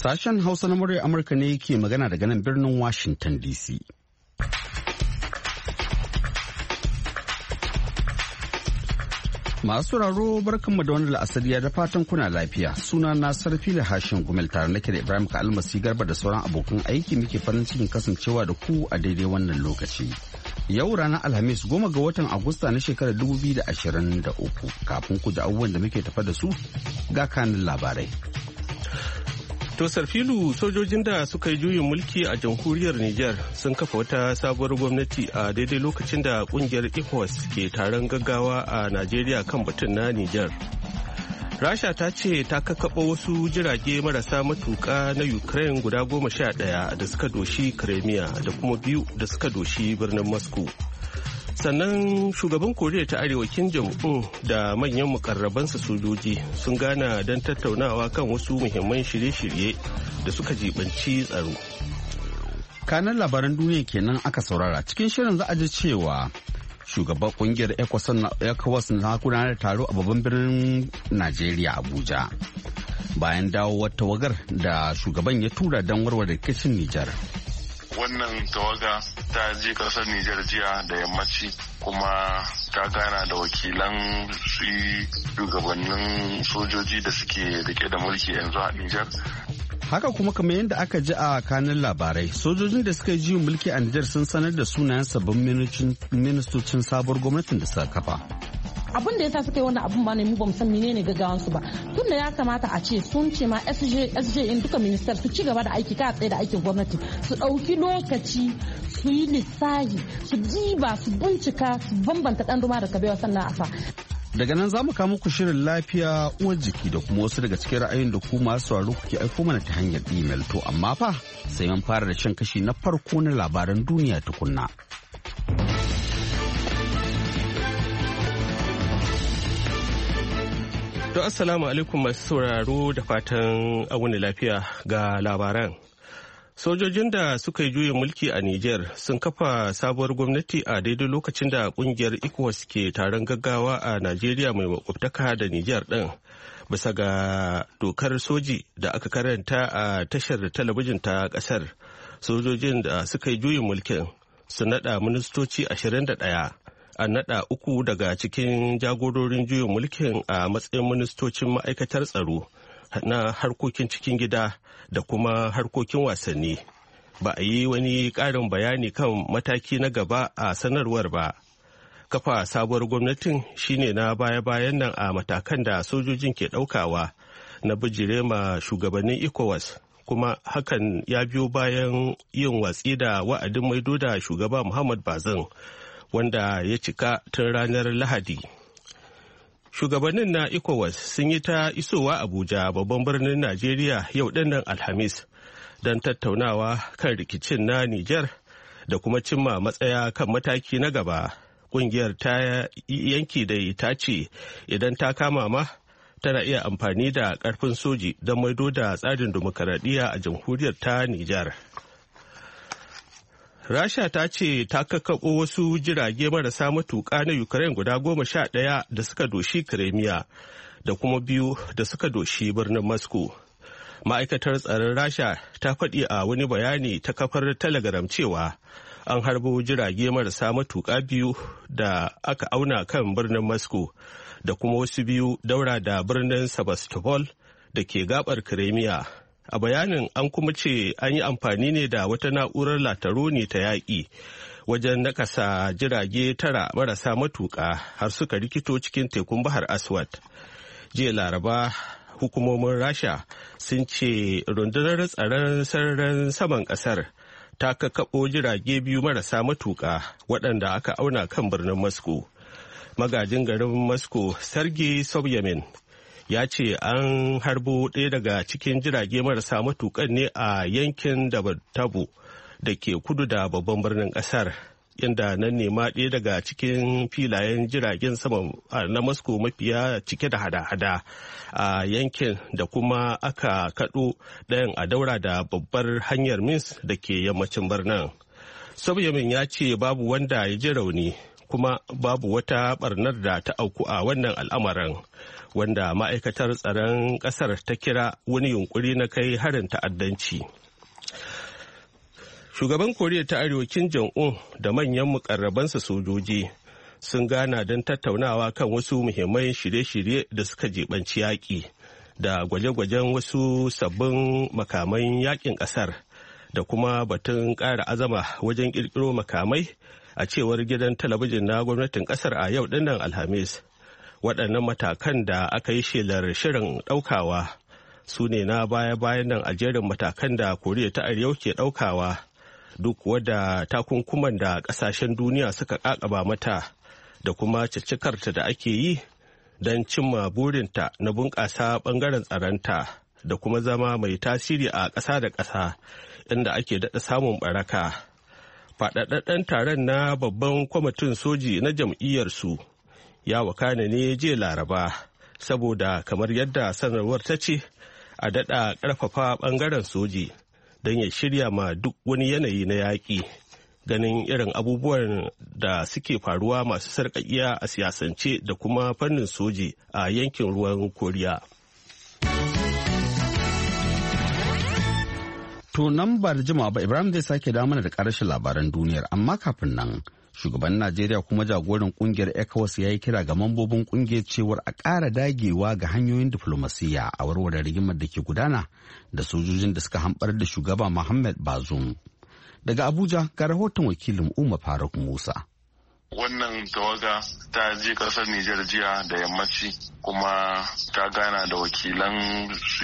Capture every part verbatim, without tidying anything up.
Sashen Hausa na muryar Amurka ne ke magana daga nan birnin Washington D C. Masu sauraro barkanmu da wani la'asariya da fatan kuna lafiya. Suna na Sarfila Hashin Gumel tare nake da Ibrahim Kalmasi Garba da sauran abokan aiki muke farin cikin kasancewa da ku a daidai wannan lokaci. Yau ranar Alhamis goma ga watan Agusta na shekarar dubu biyu da ashirin da uku. Kafin ku ji abubuwan da muke tafa da su ga kanin labarai. To Sarfilu, sojojin da suka yi juyin mulki a jamhuriyar Nijar sun kafa wata sabuwar gwamnati a daidai lokacin da kungiyar ECOWAS ke taron gaggawa a Najeriya kan batun na Nijar. Rasha ta ce ta kakkaɓa wasu jirage marasa matuƙa na Ukraine guda goma sha ɗaya da suka doshi Crimea da kuma biyu da suka doshi birnin Moscow. Sannan shugaban Koriya ta Arewa Kim Jong-un da manyan mukarrabansa sojoji sun gana don tattaunawa kan wasu muhimman shirye-shirye da suka jibanci tsaro. Kanan labaran duniya kenan aka saurara. Cikin shirin za a ji cewa shugaban kungiyar ECOWAS na gudanar da taro a babban birnin Najeriya Abuja. Bayan dawowar tawagar da shugaban ya tura don warware rikicin Nijar. Wannan tawaga ta je kasar Nijar jiya da yammaci kuma ta gana da wakilan su shugabannin sojoji da suke rike da mulki yanzu a Nijar. Haka kuma kamar yadda aka ji a kanin labarai, sojojin da suka yi juyin mulki a Nijar sun sanar da sunayen sabbin ministocin sabuwar gwamnatin da suka kafa. Abin da yasa suka yi wannan abin ba ne mu bamu san menene gaggawan su ba. Tun da ya kamata a ce sun ce ma S J S J in duka minister su ci gaba da aiki ka tsaye da aikin gwamnati su dauki lokaci su yi lissahi su jiba su bincika su bambanta dan duma da kabewa sannan a sa. Daga nan za mu kawo muku shirin lafiya uwar jiki da kuma wasu daga cikin ra'ayin da ku masu sauraro kuke aiko mana ta hanyar email to amma fa sai mun fara da shan kashi na farko na labaran duniya tukunna. To assalamu alaikum masu sauraro da fatan wuni lafiya ga labaran. Sojojin da suka yi juyin mulki a Nijar sun kafa sabuwar gwamnati a daidai lokacin da kungiyar ECOWAS ke taron gaggawa a Najeriya mai makwabtaka da Nijar ɗin. Bisa ga dokar soji da aka karanta a tashar talabijin ta ƙasar, sojojin da suka yi juyin mulkin su naɗa ministoci ashirin da ɗaya. An naɗa uku daga cikin jagororin juyin mulkin a matsayin ministocin ma'aikatar tsaro na harkokin cikin gida da kuma harkokin wasanni. Ba a yi wani ƙarin bayani kan mataki na gaba a sanarwar ba. Kafa sabuwar gwamnatin shine na baya-bayan nan a matakan da sojojin ke ɗaukawa na bijire ma shugabannin ECOWAS, kuma hakan ya biyo bayan yin watsi da wa'adin maido da shugaba Muhammad Bazoum wanda ya cika tun ranar Lahadi. Shugabannin na ECOWAS sun yi ta isowa Abuja babban birnin Najeriya yau dinnan Alhamis don tattaunawa kan rikicin na Nijar da kuma cimma matsaya kan mataki na gaba. Kungiyar ta yanki da ta ce idan ta kama ma tana iya amfani da karfin soji don maido da tsarin dimokuraɗiyya a jamhuriyar ta Nijar. Rasha ta ce ta kakkaɓo wasu jirage marasa matuƙa na Ukraine guda goma sha ɗaya da suka doshi Crimea da kuma biyu da suka doshi birnin Moscow. Ma'aikatar tsaron Rasha ta faɗi a wani bayani ta kafar Telegram cewa an harbo jirage marasa matuƙa biyu da aka auna kan birnin Moscow da kuma wasu biyu daura da birnin Sebastopol da ke gabar Crimea. A bayanin an kuma ce an yi amfani ne da wata na'urar lataroni ta yaƙi wajen nakasa jirage tara marasa matuƙa har suka rikito cikin tekun Bahar Aswad. Jiya Laraba, hukumomin Rasha sun ce rundunar tsaron sararin saman ƙasar ta kakkaɓo jirage biyu marasa matuƙa waɗanda aka auna kan birnin Moscow. Magajin garin Moscow, Sergei Sobyanin, ya ce an harbo ɗaya daga cikin jirage marasa matuƙan ne a yankin Dabatabo da ke kudu da babban birnin ƙasar, inda nan ne ma ɗaya daga cikin filayen jiragen sama na Moscow mafiya cike da hada-hada a yankin, da kuma aka kaɗo ɗayan a daura da babbar hanyar Minsk da ke yammacin birnin. Sobyanin ya ce babu wanda ya ji rauni kuma babu wata ɓarnar da ta auku a wannan al'amarin. wanda ma'aikatar tsaron ƙasar ta kira wani yunkuri na kai harin ta'addanci. Shugaban Koriya ta Arewa Kim Jong-un da manyan mukarrabansa sojoji sun gana don tattaunawa kan wasu muhimman shirye-shirye da suka jibanci yaƙi da gwaje-gwajen wasu sabbin makaman yaƙin ƙasar da kuma batun ƙara azama wajen ƙirƙiro makamai a cewar gidan talabijin na gwamnatin ƙasar a yau dinnan Alhamis. Waɗannan matakan da aka yi shelar shirin ɗaukawa su ne na baya-bayan nan a jerin matakan da Koriya ta Arewa ke ɗaukawa duk wadda takunkuman da ƙasashen duniya suka ƙaƙaba mata da kuma cicikarta da ake yi don cimma burinta na bunƙasa ɓangaren tsaronta da kuma zama mai tasiri a ƙasa da ƙasa inda ake daɗa samun ɓaraka. Faɗaɗɗen taron na babban kwamitin soji na jam'iyyarsu ya wakana ne jiya Laraba saboda kamar yadda sanarwar ta ce a daɗa ƙarfafa ɓangaren soji don ya shirya ma duk wani yanayi na yaƙi. Ganin irin abubuwan da suke faruwa masu sarƙaƙiya a siyasance da kuma fannin soji a yankin ruwan Koriya. To nan ba da jimawa ba Ibrahim zai sake dawo mana da ƙarashin labaran duniyar, amma kafin nan shugaban Najeriya kuma jagoran kungiyar ECOWAS ya yi kira ga mambobin kungiyar cewar a ƙara dagewa ga hanyoyin diflomasiyya a warware rigimar da ke gudana da sojojin da suka hamɓar da shugaba Muhammad Bazoum. Daga Abuja ga rahoton wakilin Umar Faruk Musa. Wannan tawaga ta je kasar Nijar jiya da yammaci kuma ta gana da wakilan su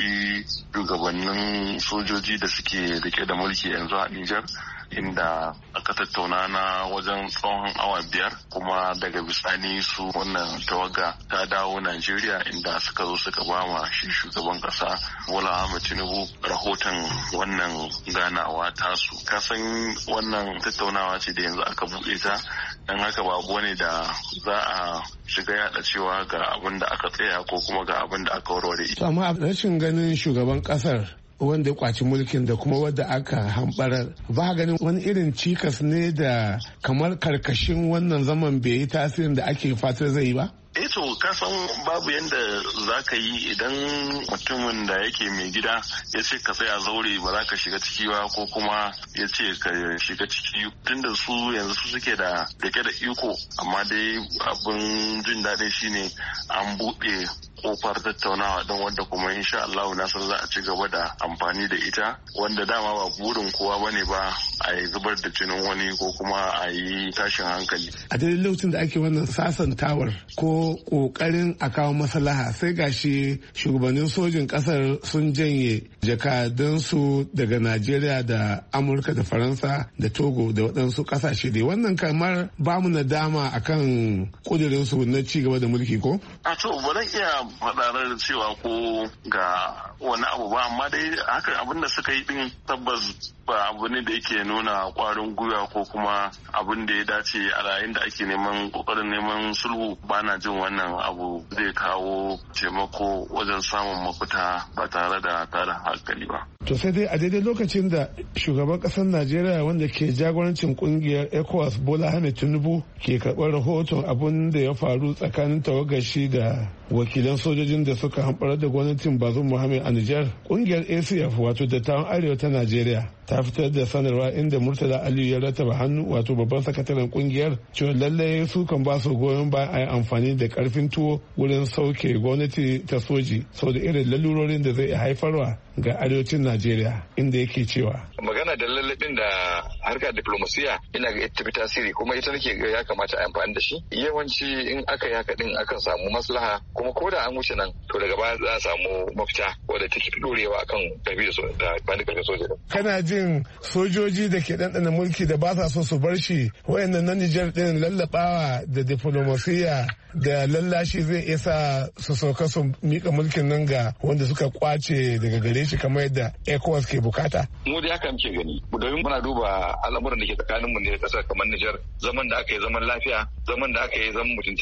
shugabannin sojoji da suke rike da mulki yanzu a Nijar, inda aka tattauna na wajen tsawon awa biyar kuma daga bisani su wannan tawaga ta dawo Najeriya inda suka zo suka ba ma shi shugaban kasa Bola Ahmed Tinubu rahoton wannan ganawa tasu. Kasan wannan tattaunawa ce da yanzu aka buɗe ta, dan haka babu ne da za a shiga yada cewa ga abin da aka tsaya ko kuma ga abin da aka warware. Amma rashin ganin shugaban kasar wanda ya kwaci mulkin da kuma wadda aka hambarar ba ganin wani irin cikas ne da kamar karkashin wannan zaman bai yi tasirin da ake fatar zai yi ba? Eto kasan babu yadda za ka yi idan mutumin da yake mai gida ya ce ka tsaya zaure ba za ka shiga ciki ba ko kuma ya ce ka shiga ciki, tunda su yanzu su suke da dake da iko, amma dai abin jin daɗin shine an buɗe kofar tattaunawa don wanda kuma insha Allah na san za a ci gaba da amfani da ita, wanda dama ba burin kowa bane ba a yi zubar da jinin wani ko kuma a yi tashin hankali. A daidai lokacin da ake wannan sasantawar ko kokarin a kawo maslaha sai gashi shugabannin sojin kasar sun janye jakadansu daga Najeriya da Amurka da Faransa da Togo da waɗansu ƙasashe dai. Wannan kamar bamu nadama akan kudirinsu na ci gaba da mulki ko? A to ba zan iya faɗarar cewa ko ga wani abu ba, amma dai haka abin da suka yi din tabbas ba abu ne da yake nuna kwarin gwiwa ko kuma abin da ya dace a yayin da ake neman kokarin neman sulhu. Ba na jin wannan abu zai kawo taimako wajen samun mafita ba tare da tada hankali ba. To sai dai a daidai lokacin da shugaban kasar Najeriya wanda ke jagorancin kungiyar ECOWAS Bola Ahmed Tinubu ke karɓar rahoton abin da ya faru tsakanin tawagashi da wakilan sojojin da suka hamɓarar da gwamnatin Bazoum Mohammed a Nijar, kungiyar A C F wato dattawan Arewa ta Najeriya ta fitar da sanarwa inda Murtala Aliyu ya rataba hannu wato babban sakataren kungiyar cewa lallai su kan ba su goyon bayan a yi amfani da karfin tuwo wurin sauke gwamnati ta soji sau da irin lalurorin da zai haifarwa ga arewacin Najeriya, inda yake cewa magana da lallabin da harkar diplomasiya ina ga ita tasiri kuma ita nake ga ya kamata a amfani da shi. Yawanci in aka yi haka din akan samu maslaha, kuma ko da an wuce nan to daga baya za a samu mafita wadda take dorewa akan tafi da bani karfin soja. Kana jin sojoji da ke ɗanɗana mulki da ba sa so su bar shi wayannan na Nijar din lallabawa da diplomasiya da lallashi zai isa su sauka su mika mulkin nan ga wanda suka kwace daga gare shi kamar yadda ECOWAS ke bukata? Mu da haka muke gani, domin muna duba al'amuran da ke tsakanin mu ne da kasar kamar Nijar, zaman da aka yi zaman lafiya, zaman da aka yi zaman mutuntaka,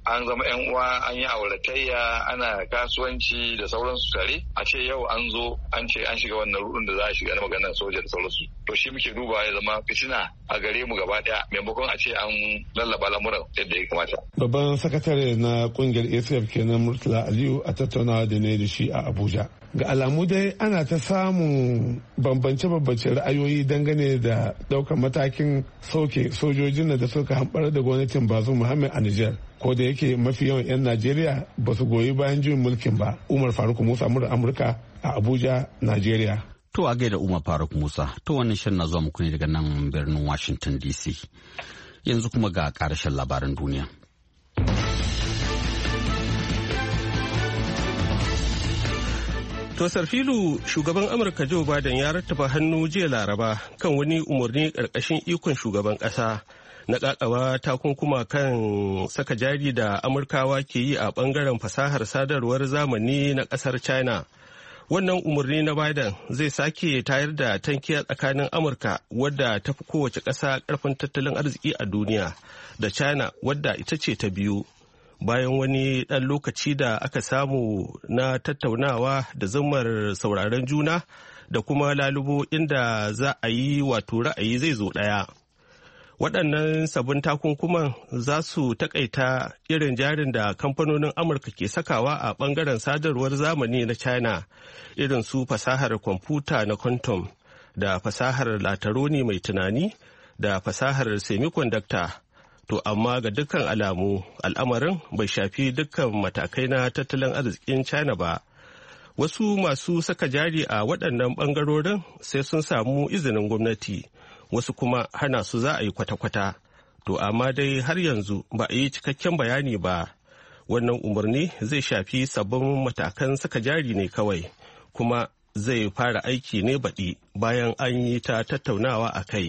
an zama yan uwa, an yi auratayya, ana kasuwanci da sauransu tare, a ce yau an zo an ce an shiga wannan rudin da za a shiga na maganar soja da sauransu. To shi muke duba ya zama fitina a gare mu gaba daya maimakon a ce an lallaba lamuran yadda ya kamata. Babban sakatare na kungiyar A C F kenan Murtala Aliyu a tattaunawa da ne da shi a Abuja. Ga alamu dai ana ta samun bambance-bambance ra'ayoyi dangane da daukar matakin soke sojojin da suka hamɓar da gwamnatin Bazoum Muhammad a Nijar. Ko da yake mafi yawan 'yan Najeriya ba su goyi bayan juyin mulkin ba. Umar Faruk Musa murar Amurka a Abuja, Najeriya. To a gaida Umar Faruk Musa, to wannan shirin na zuwa muku ne daga nan birnin Washington D C. Yanzu kuma ga ƙarashin labaran duniya. To Sarfilu, shugaban Amurka Joe Biden ya rattaba hannu jiya Laraba kan wani umarni ƙarƙashin ikon shugaban ƙasa na ƙaƙawa takunkuma kan saka jari da Amurkawa ke yi a ɓangaren fasahar sadarwar zamani na ƙasar China. Wannan umarni na Biden zai sake tayar da tankiya tsakanin Amurka wadda ta fi kowace ƙasa ƙarfin tattalin arziki a duniya da China wadda ita ce ta biyu. Bayan wani ɗan lokaci da aka samu na tattaunawa da zumar sauraron juna da kuma lalubo inda za a yi wato ra'ayi zai zo ɗaya. Waɗannan sabbin takunkuman za su takaita irin jarin da kamfanonin Amurka ke sakawa a ɓangaren sadarwar zamani na China, irin su fasahar kwamfuta na quantum da fasahar lataroni mai tunani da fasahar semiconductor. To amma ga dukkan alamu al'amarin bai shafi dukkan matakai na tattalin arzikin China ba. Wasu masu saka jari a waɗannan ɓangarorin sai sun samu izinin gwamnati, wasu kuma hana su za a yi kwata-kwata. To amma dai har yanzu ba a yi cikakken bayani ba. Wannan umarni zai shafi sabbin matakan saka jari ne kawai, kuma zai fara aiki ne baɗi bayan an yi ta tattaunawa a kai.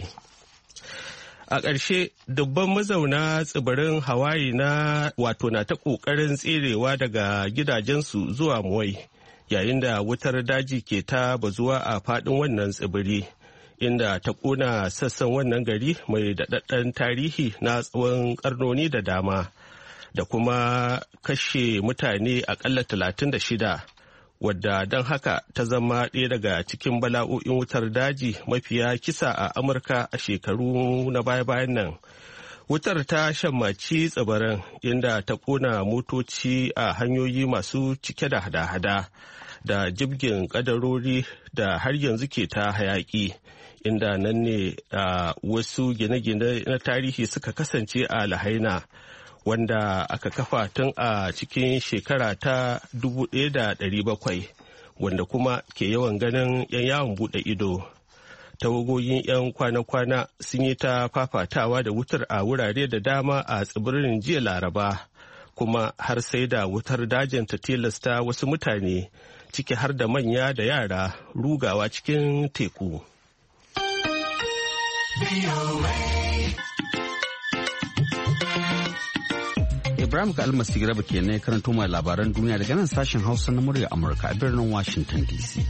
A ƙarshe, dubban mazauna tsibirin Hawaii na wato na ta ƙoƙarin tserewa daga gidajensu zuwa Maui, yayin da wutar daji ke ta bazuwa a faɗin wannan tsibiri, inda ta ƙona sassan wannan gari mai daɗaɗɗen tarihi na tsawon ƙarnoni da dama, da kuma kashe mutane aƙalla talatin da shida. Wadda don haka ta zama ɗaya daga cikin bala'o'in wutar daji mafiya kisa a Amurka a shekaru na baya-bayan nan. Wutar ta shammaci tsibirin inda ta ƙona motoci a hanyoyi masu cike da hada-hada da jibgin ƙadarori da har yanzu ke ta hayaƙi, inda nan ne wasu gine-gine na tarihi suka kasance a Lahaina, wanda aka kafa tun a cikin shekara ta dubu ɗaya da ɗari bakwai, wanda kuma ke yawan ganin 'yan yawon buɗe ido. Tawagogin 'yan kwana-kwana sun yi ta fafatawa da wutar a wurare da dama a tsibirin jiya Laraba, kuma har sai da wutar dajin ta tilasta wasu mutane, ciki har da manya da yara, rugawa cikin teku. Ibrahim ka almasi garba ke ne karanto mai labaran duniya daga nan sashen Hausa na murya Amurka a birnin Washington D C.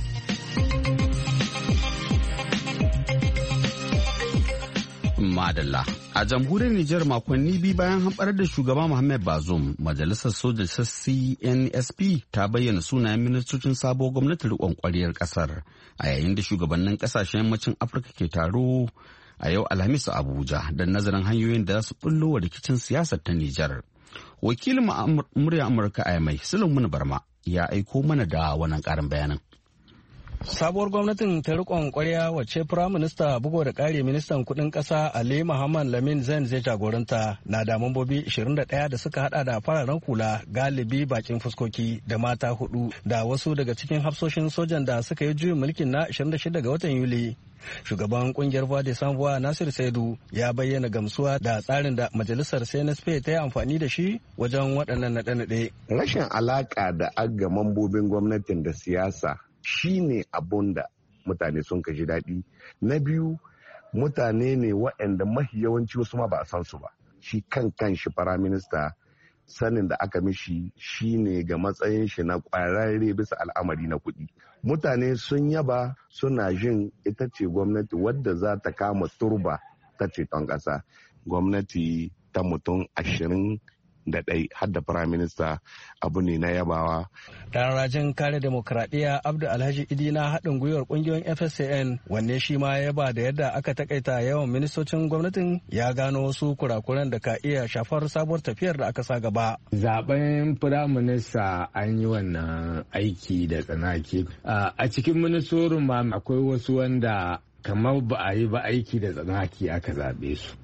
Madalla. A jamhuriyar Nijar makonni biyu bayan hamɓarar da shugaba Muhammad Bazoum, majalisar soja ta C N S P ta bayyana sunayen ministocin sabuwar gwamnatin riƙon ƙwariyar ƙasar a yayin da shugabannin ƙasashen yammacin Afirka ke taro a yau Alhamis a Abuja don nazarin hanyoyin da za su ɓullo wa rikicin siyasar ta Nijar. Wakilin murya Amurka a Yamai, Sulaiman Barma, ya aiko mana da wannan ƙarin bayanin. Sabuwar gwamnatin ta rikon kwarya wacce firaminista bugo da kare ministan kudin kasa Ali Muhammad Lamin Zain zai jagoranta na da mambobi ishirin da ɗaya da suka hada da fararen kula galibi bakin fuskoki da mata hudu da wasu daga cikin hafsoshin sojan da suka yi juyin mulkin na ashirin da shida ga watan Yuli. Shugaban kungiyar Voix des Sans Voix Nasir Saidu ya bayyana gamsuwa da tsarin da majalisar C N S P ta yi amfani da shi wajen waɗannan naɗe-naɗe. Rashin alaƙa da aga mambobin gwamnatin da siyasa shi ne abun da mutane sun kaji daɗi. Na biyu, mutane ne waɗanda mahi yawanci wasu ma ba a san su ba. Shi kan kan shi firaminista sanin da aka mishi shi ne ga matsayin shi na ƙwararre bisa al'amari na kuɗi. Mutane sun yaba suna jin ita ce gwamnati wadda za ta kama turba ta ceton ƙasa. Gwamnati ta mutum ashirin da ɗai har da Prime Minister abu ne na yabawa. Dan rajin kare demokradiyya Abdu Alhaji Idi na haɗin gwiwar ƙungiyoyin F S C N wanne shi ma ya ba da yadda aka takaita yawan ministocin gwamnatin ya gano wasu kurakuran da ka iya shafar sabuwar tafiyar da aka sa gaba. Zaben Prime Minister an yi wannan aiki da tsanaki. A cikin ministorin ma akwai wasu wanda kamar ba a yi ba aiki da tsanaki aka zaɓe su.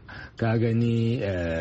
Ka gani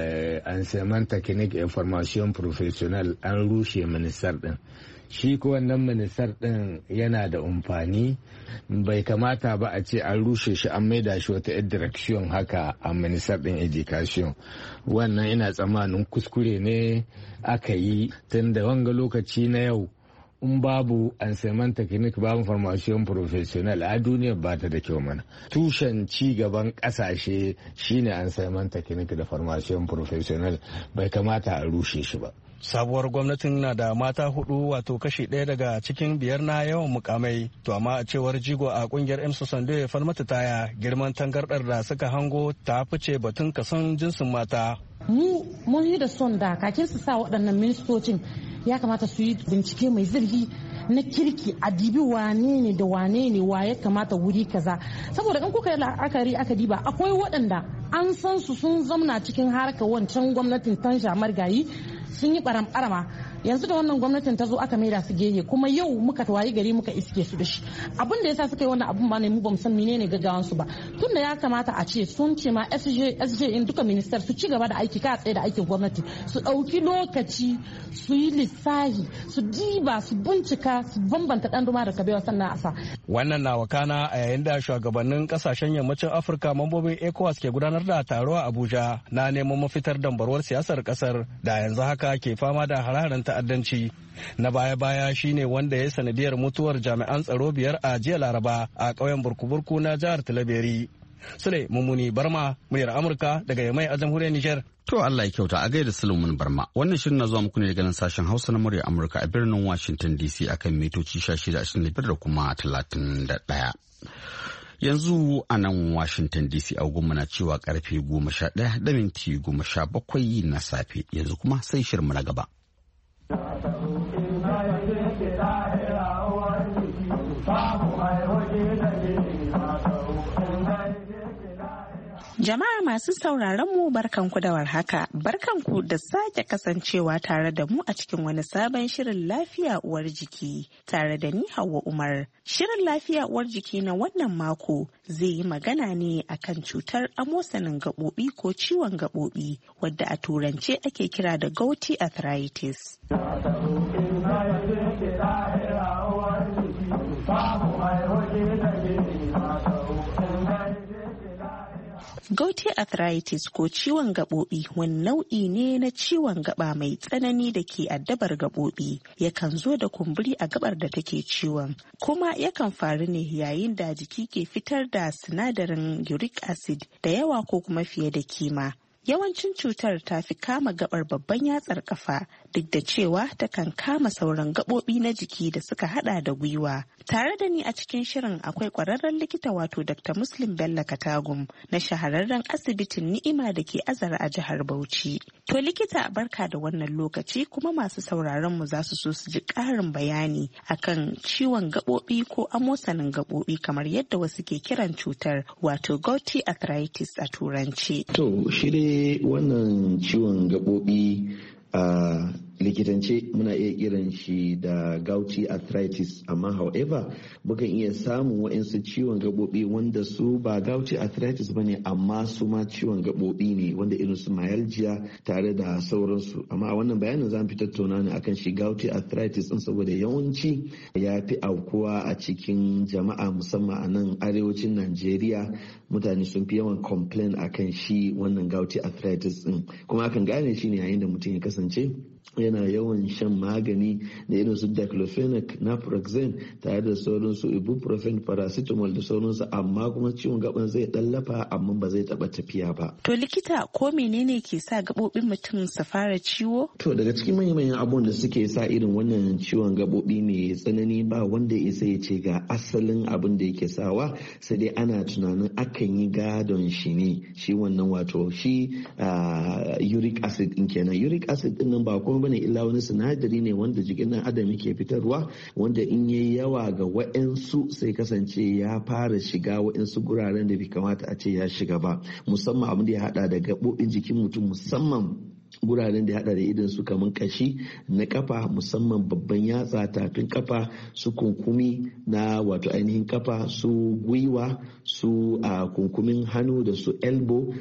an saman technique information professional an rushe ministar din, shi ko wannan ministar din yana da amfani, bai kamata ba a ce an rushe shi an maida shi wata direction haka a ministar din education. Wannan ina tsammanin kuskure ne aka yi tun da wanga lokaci na yau in babu anseman technique babu formation professional a duniyar ba ta da kyau mana. Tushen ci gaban kasashe shine anseman technique da formation professional, bai kamata a rushe shi ba. Sabuwar gwamnatin na da mata hudu wato kashi ɗaya daga cikin biyar na yawan mukamai, to amma a cewar jigo a kungiyar Emsu Sando ya falmata taya girman tangardar da suka hango ta fice batun kason jinsin mata. Mu mun yi da son da kakin su sa waɗannan ministocin ya kamata su yi bincike mai zurfi na kirki a dibi wane ne da wane ne wa ya kamata wuri kaza, saboda in kuka yi la'akari aka diba akwai waɗanda an san su sun zamna cikin harkar wancan gwamnatin Tanja Margayi sun yi ɓaram-ɓarama, yanzu da wannan gwamnatin ta zo aka maida su gehe kuma yau muka tawayi gari muka iske su da shi. Abin da yasa suka yi wannan abun ba ne mu bamu san menene gaggawan su ba, tunda ya kamata a ce sun ce ma S J S J in duka minister su ci gaba da aiki ka tsaye da aikin gwamnati, su dauki lokaci su yi lissahi su diba su bincika su bambanta dan duma da kabewa sannan a sa. Wannan na wakana a yayin da shugabannin kasashen yammacin Afirka mambobin ECOWAS ke gudanar da taro a Abuja na neman mafitar dambarwar siyasar kasar da yanzu haka ke fama da hare-haren ta'addanci. Na baya-baya shine wanda ya sanadiyar mutuwar jami'an tsaro biyar a jiya Laraba a ƙauyen Burku-Burku na jihar Talabiri. Sule Mummuni Barma, muryar Amurka daga Yamai a jamhuriyar Nijar. To Allah ya kyauta a gaida Sulaiman Barma. Wannan shirin na zuwa muku ne daga nan sashen Hausa na muryar Amurka a birnin Washington D C akan mitoci shida ashirin da biyar da kuma talatin da ɗaya. Yanzu a nan Washington D C agogonmu na cewa karfe goma sha ɗaya da minti goma sha bakwai na safe. Yanzu kuma sai shirinmu na gaba. Jama'a masu sauraron mu barkanku da warhaka, barkanku da sake kasancewa tare da mu a cikin wani sabon shirin lafiya uwar jiki tare da ni Hauwa Umar. Shirin lafiya uwar jiki na wannan mako zai yi magana ne akan cutar amosanin gaɓoɓi ko ciwon gaɓoɓi wadda a turance ake kira da gouty arthritis. Gouty arthritis ko ciwon gaɓoɓi wani nau'i ne na ciwon gaɓa mai tsanani da ke addabar gaɓoɓi. Yakan zo da kumburi a gaɓar da take ciwon, kuma yakan faru ne yayin da jiki ke fitar da sinadarin uric acid da yawa ko kuma fiye da kima. Yawancin cutar ta fi kama gabar babban yatsar kafa duk da cewa takan kama sauran gaɓoɓi na jiki da suka hada da gwiwa. Tare da ni a cikin shirin akwai kwararren likita wato Doctor Muslim Bello Katagum na shahararren asibitin Ni'ima da ke Azara a jihar Bauchi. To likita barka da wannan lokaci kuma masu sauraron mu za su so su ji ƙarin bayani akan ciwon gaɓoɓi ko amosanin gaɓoɓi kamar yadda wasu ke kiran cutar wato gouty arthritis a turanci. To shi dai wannan ciwon gaɓoɓi a likitance muna iya kiran shi da gouty arthritis, amma however mukan iya samun wa'insu ciwon gaɓoɓi wanda su ba gouty arthritis bane amma su ma ciwon gaɓoɓi ne wanda irin su myalgia tare da sauransu. Amma a wannan bayanin za mu fi tattauna ne akan shi gouty arthritis din saboda yawanci ya fi aukuwa a cikin jama'a musamman a nan arewacin Najeriya. Mutane sun fi yawan complain akan shi wannan gouty arthritis din, kuma akan gane shi ne yayin da mutum ya kasance yana yawan shan magani da irin su diclofenac, naproxen tare da sauransu, ibuprofen, paracetamol da sauransu, amma kuma ciwon gaban zai dallafa amma ba zai taba tafiya ba. To likita, ko menene ke sa gabobin mutum su fara ciwo? To daga cikin manyan abubuwan da suke sa irin wannan ciwon gabobi mai tsanani ba wanda ya isa ya ce ga asalin abin da yake sawa, sai dai ana tunanin akan yi gadon shi ne, shi wannan wato shi uh, uric acid din kenan. Uric acid din nan ba kuma bane illa wani sinadari ne wanda jikin dan adam yake fitarwa, wanda in yayi yawa ga wa'ensu sai kasance ya fara shiga wa'ensu guraren da bai kamata a ce ya shiga ba, musamman abin da ya hada da gabobin jikin mutum, musamman guraren da ya hada da idan su kamar kashi na kafa, musamman babban yatsa, tafin kafa, su kunkumi na wato ainihin kafa, su gwiwa, su a kunkumin hannu da su elbow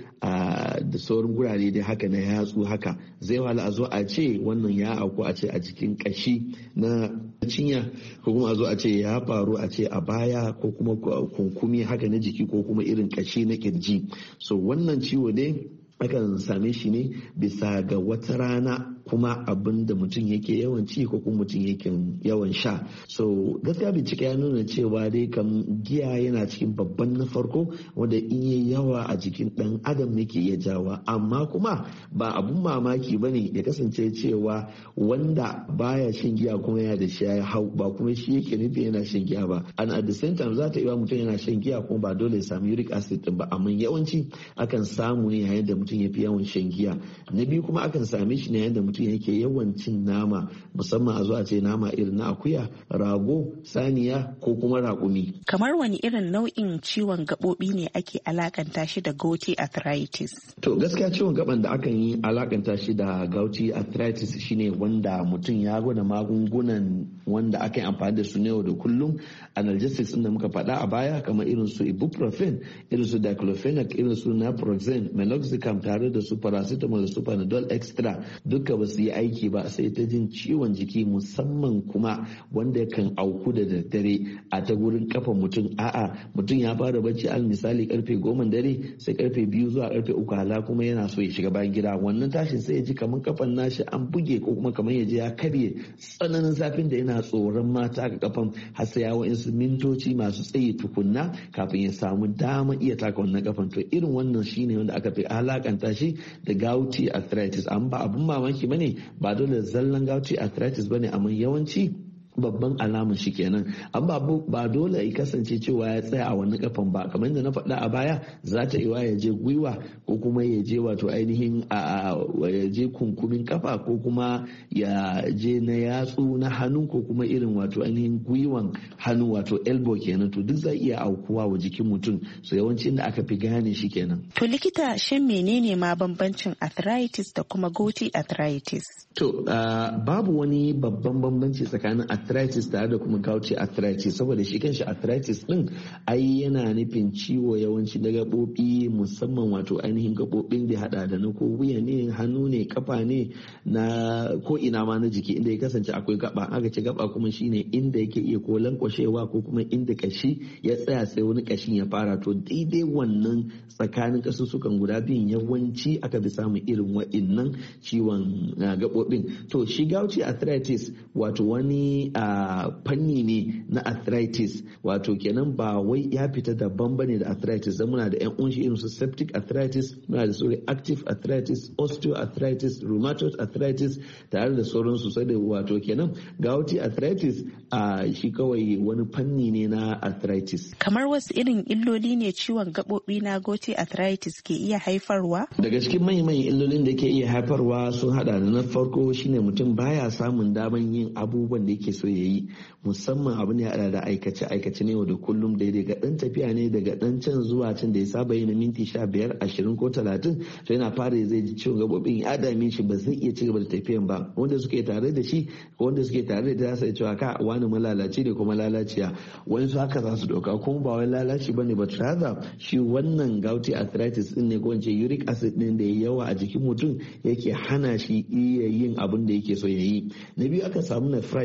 da sauran gurare da haka na yatsu haka. Zai wahala a zo a ce wannan ya auku a ce a cikin kashi na cinya, ko kuma a zo a ce ya faru a ce a baya, ko kuma kunkumi haka na jiki, ko kuma irin kashi na kirji. So wannan ciwo dai akan same shi ne bisa ga wata rana, kuma abin da mutum yake yawan ci ko kuma mutum yake yawan sha. So gaskiya bincike ya nuna cewa dai kam giya yana cikin babban na farko wanda in yi yawa a jikin dan adam yake iya jawa, amma kuma ba abun mamaki bane ya kasance cewa wanda baya shan giya kuma yana da shi ya hau, ba kuma shi yake nufi yana shan giya ba. And at the same time za ta iya mutum yana shan giya kuma ba dole ya samu uric acid din ba, amma yawanci akan samu ne yayin da mutum ya fi yawan shan giya. Na biyu kuma akan same shi ne yayin da mutum yake yawan cin nama, musamman a zo a ce nama irin na akuya, rago, saniya ko kuma raƙumi. Kamar wani irin nau'in ciwon gaɓoɓi ne ake alakanta shi da gouty arthritis? To gaskiya ciwon gaban da akan yi alakanta shi da gouty arthritis shine wanda mutum ya gwada magungunan wanda aka yi amfani da su na yau da kullum, analgesics din da muka faɗa a baya, kamar irin su ibuprofen, irin su diclofenac, irin su naproxen, meloxicam tare da su paracetamol da su panadol extra, duka ba su yi aiki ba, sai ta jin ciwon jiki, musamman kuma wanda kan auku da daddare a ta gurin kafan mutum. A'a, mutum ya fara bacci al misali karfe goma dare, sai karfe biyu zuwa karfe uku hala kuma yana so ya shiga bayan gida. Wannan tashin sai ya ji kamar kafan nashi an buge, ko kuma kamar ya ji ya karye, tsananin zafin da yana tsoron mata ga kafan, har sai ya wa'insu mintoci masu tsayi tukunna kafin ya samu dama iya taka wannan kafan. To irin wannan shine wanda aka fi alakanta shi da gouty arthritis. An ba abun mamaki bane, ba dole zallan gouty arthritis bane, amma yawanci babban alamun shi kenan. Amma ba dole ya kasance cewa ya tsaya a wani kafan ba, kamar yadda na faɗa a baya, za ta iya ya je gwiwa, ko kuma ya je wato ainihin a ya je kunkumin kafa, ko kuma ya je na yatsu na hannu, ko kuma irin wato ainihin gwiwan hannu wato elbow kenan. To duk zai iya aukuwa wa jikin mutum, so yawancin da aka fi gane shi kenan. To likita, shin menene ma bambancin arthritis da kuma gouty arthritis? To uh, babu wani babban bambanci tsakanin arthritis tare da kuma gouty arthritis, saboda shi kanshi arthritis din ai yana nufin ciwo yawanci na gaɓoɓi, musamman wato ainihin gaɓoɓin da hada da na ko wuya ne, hannu ne, kafa ne, na ko ina ma na jiki inda ya kasance akwai gaba. Aka ce gaba kuma shine inda yake iya ko lankwashewa, ko kuma inda kashi ya tsaya sai wani kashin ya fara. To daidai wannan tsakanin kasussukan guda biyun yawanci aka bi samun irin wa'innan ciwon gaɓoɓin. To shi gouty arthritis wato wani a fanni ne na arthritis, wato kenan ba wai ya fita daban bane da arthritis. Dan muna da yan unshi irin su septic arthritis, muna da su reactive arthritis, osteoarthritis, rheumatoid arthritis tare da sauransu. Sai da wato kenan gouty arthritis a shi kawai wani fanni ne na arthritis. Kamar wasu irin illoli ne ciwon gaɓoɓi na gouty arthritis ke iya haifarwa? Daga cikin manyan illolin da ke iya haifarwa sun hada da na farko shine mutum baya samun daman yin abubuwan da yake so ya yi, musamman abin da ya hada da aikace aikace ne da kullum, daidai ga dan tafiya ne daga dan can zuwa can da ya saba yi na minti sha biyar ashirin ko talatin, to yana fara zai ji ciwon gabobin ya dame shi, ba zai iya cigaba da tafiyan ba. Wanda suke tare da shi ko wanda suke tare da sai cewa ka wani malalaci ne kuma lalaciya, wani su haka za su doka, kuma ba wai lalaci bane ba, rather shi wannan gouty arthritis din ne, ko wance uric acid din da ya yawa a jikin mutum yake hana shi iya yin abin da yake so ya yi. Na biyu aka samu nephritis.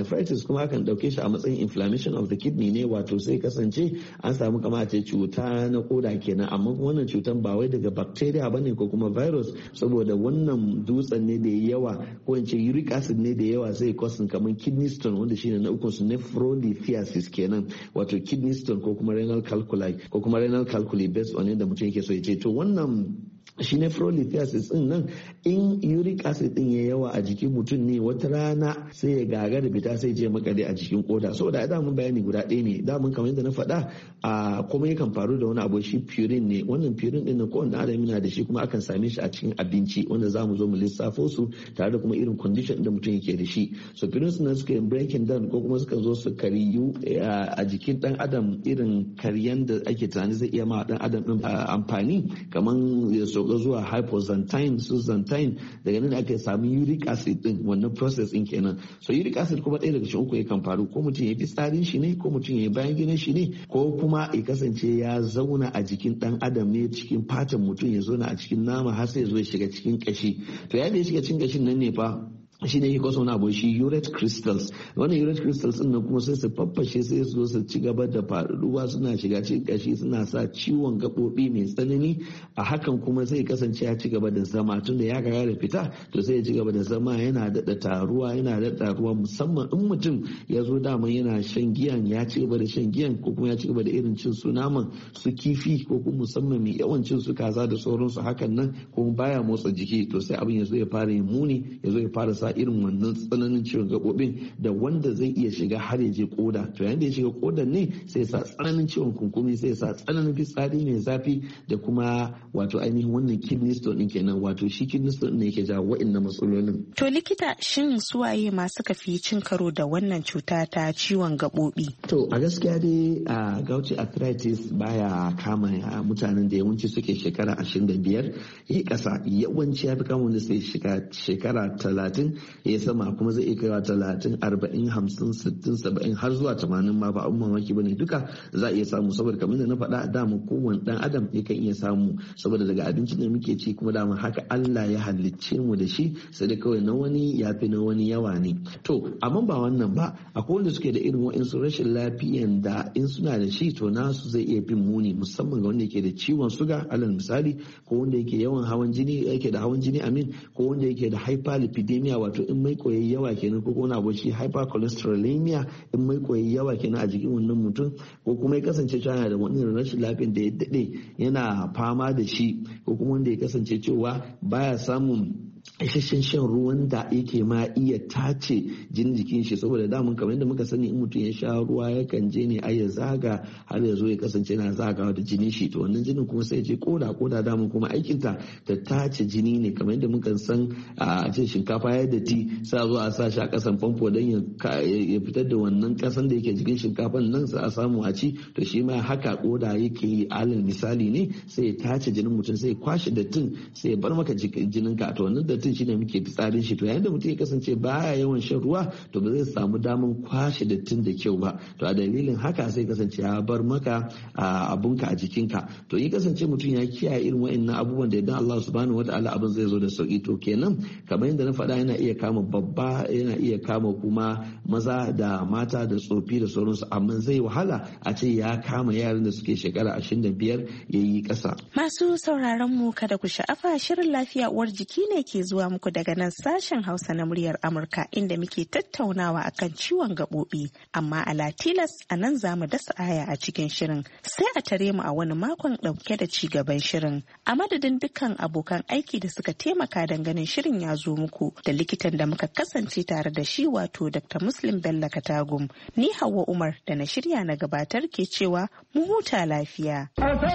nephritis kuma akan dauke shi a matsayin inflammation of the kidney ne, wato sai kasance an samu kama ce cuta na koda kenan, amma wannan cutan ba wai daga bacteria bane ko kuma virus, saboda wannan dutsen ne da yawa ko in ce uric acid ne da yawa sai cause kamar kidney stone wanda shine na ukun su nephrolithiasis kenan, wato kidney stone ko kuma renal calculi ko kuma renal calculi based on yadda mutum yake so ya ce. To wannan shi nephrolithiasis din nan, in uric acid din ya yawa a jikin mutum ne wata rana sai ya gaga da fita sai je makale a jikin koda. Saboda da mun bayani guda ɗaya ne, da mun kamar yadda na faɗa a kuma yakan faru da wani abu shi purine ne. Wannan purine din nan kowanne adam yana da shi kuma akan same shi a cikin abinci wanda za mu zo mu lissafo su tare da kuma irin condition da mutum yake da shi. So purine sun suka yi breaking down ko kuma suka zo su kariyu a jikin dan adam, irin karyan da ake tunani zai iya ma dan adam din amfani, kamar ya soka zuwa hypoxanthine su xanthine, daga nan ake samu uric acid din, wannan process din kenan. So uric acid kuma ɗaya daga cikin uku yakan faru, ko mutum ya fi tsarin shi ne, ko mutum ya bayan ginin shi ne, ko kuma ya kasance ya zauna a jikin dan adam ne, cikin fatan mutum ya zauna a cikin nama har sai ya zo ya shiga cikin kashi. To yayin da ya shiga cikin kashin nan ne fa shi ne yake wani abu shi urate crystals. Wannan urate crystals din nan kuma sai su faffashe sai su zo su ci gaba da faruwa, suna shiga cikin kashi, suna sa ciwon gaɓoɓi mai tsanani. A hakan kuma zai kasance ya ci gaba da zama, tunda ya ga da fita to sai ya ci gaba da zama, yana daɗa taruwa yana daɗa taruwa, musamman in mutum ya zo daman yana shan giyan, ya ci gaba da shan giyan ko kuma ya ci gaba da irin cin su naman su kifi ko kuma musamman mai yawan cin su kaza da sauransu, hakan nan kuma baya motsa jiki, to sai abin ya zo ya fara yin muni, ya zo ya fara sa irin wannan tsananin ciwon gaɓoɓin da wanda zai iya shiga har ya je koda. To yayin da ya shiga kodan ne sai sa tsananin ciwon kunkumi, sai sa tsananin fitsari mai zafi da kuma wato ainihin wannan kidney stone din kenan, wato shi kidney stone ne yake jawo wa'annan matsalolin. To likita, shin suwaye masu kafi cin karo da wannan cuta ta ciwon gaɓoɓi? To a gaskiya dai a gouty arthritis baya kama mutanen da yawanci suke shekara ashirin da biyar ya kasa, yawanci ya fi kama wanda sai shekara talatin ya sama, kuma zai iya kaiwa talatin, arba'in, hamsin, sittin, saba'in har zuwa tamanin ma ba abun mamaki bane, duka za a iya samu. Saboda kamar da na faɗa dama kowane dan adam yakan iya samu, saboda daga abincin da muke ci kuma dama haka Allah ya halicce mu da shi, sai da kawai na wani ya fi na wani yawa ne. To amma ba wannan ba, akwai wanda suke da irin wa'insu rashin lafiyan da in suna da shi to nasu zai iya bin muni, musamman ga wanda yake da ciwon suga alal misali, ko wanda yake yawan hawan jini yake da hawan jini amin, ko wanda yake da hyperlipidemia, wato in mai koyi yawa kenan, ko wani abu shi hypercholesterolemia, in mai koyi yawa kenan a jikin wannan mutum, ko kuma ya kasance cewa yana da wani rashin lafiyar da ya dade yana fama da shi, ko kuma wanda ya kasance cewa baya samun isasshen shan ruwan da yake ma iya tace jinin jikin shi, saboda damun kamar yadda muka sani in mutum ya sha ruwa yakan je ne a ya zaga har ya zo ya kasance yana zagawa da jinin shi, to wannan jinin kuma sai je koda koda damun kuma aikinta ta tace jini ne, kamar yadda muka san a ce shinkafa ya datti sai a zo a sa shi a kasan famfo don ya fitar da wannan kasan da yake jikin shinkafan nan sai a samu a ci, to shi ma haka koda yake yi alal misali ne, sai ya tace jinin mutum, sai ya kwashe dattin sai ya bar maka jinin ka, to wannan dattin shi ne muke fitsarin shi. To yayin da mutum ya kasance baya yawan shan ruwa to ba zai samu daman kwashe dattin da kyau ba, to a dalilin haka sai kasance ya bar maka abunka a jikinka. To yi kasance mutum ya kiyaye irin wa'annan abubuwan da idan Allah subhanahu wataala abin zai zo da sauki, to kenan kamar yadda na faɗa yana iya kama babba, yana iya kama kuma maza da mata da tsofi da sauransu, amma zai wahala a ce ya kama yaran da suke shekara ashirin da biyar ya yi ƙasa. Masu sauraron mu kada ku sha'afa, shirin lafiya uwar jiki ne ke zuwa muku daga nan sashen Hausa na muryar Amurka, inda muke tattaunawa akan ciwon gaɓoɓi, amma a Latilas a nan za mu dasa aya a cikin shirin, sai a tare mu a wani makon ɗauke da ci gaban shirin. A madadin dukkan abokan aiki da suka taimaka don ganin shirin ya zo muku, da likitan da muka kasance tare da shi wato Doctor Muslim Bello Katagum, ni Hauwa Umar da na shirya na gabatar ke cewa mu huta lafiya.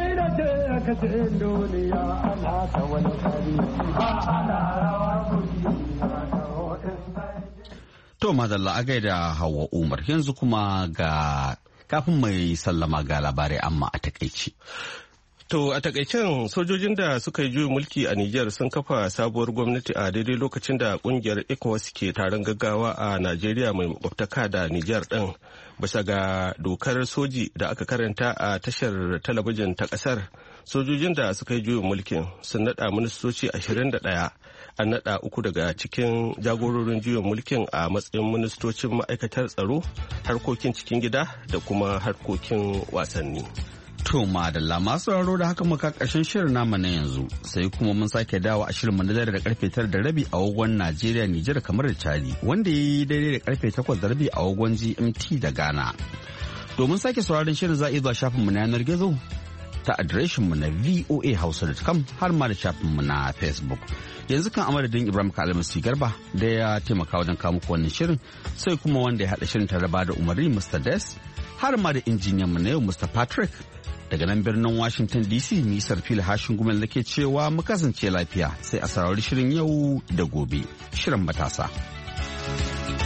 To madalla a gaida Hauwa Umar, yanzu kuma ga kafin mai sallama ga labarai amma a takaici. To a takaicen sojojin da suka yi juyin mulki a Nijar sun kafa sabuwar gwamnati a daidai lokacin da kungiyar ECOWAS ke taron gaggawa a Najeriya mai makwabtaka da Nijar din. Bisa ga dokar soji da aka karanta a tashar talabijin ta kasar, sojojin da suka yi juyin mulkin sun naɗa ministoci ashirin da ɗaya an naɗa uku daga cikin jagororin juyin mulkin a matsayin ministocin ma'aikatar tsaro, harkokin cikin gida da kuma harkokin wasanni. To madalla masu sauraro da haka muka ƙarshen shirin namu na yanzu, sai kuma mun sake dawo a shirin na dare da karfe tara da rabi a wagon Najeriya, Nijar kamar da Chadi, wanda ya yi daidai da karfe takwas da rabi a wagon G M T da Ghana. Domin sake sauraron shirin za a iya zuwa shafinmu na yanar gizo ta adireshinmu na voa hausa dot com har ma da shafinmu na Facebook. Yanzu kan amadadin Ibrahim Kalmasi Garba da ya taimaka wajen kawo muku wannan shirin, sai kuma wanda ya haɗa shirin tare da umarni Mister Des, har ma da injiniyanmu na yau Mister Patrick. Daga nan birnin Washington D C, nisar fili hashin gumel da ke cewa mu kasance lafiya sai a saurari shirin yau da gobe, shirin matasa.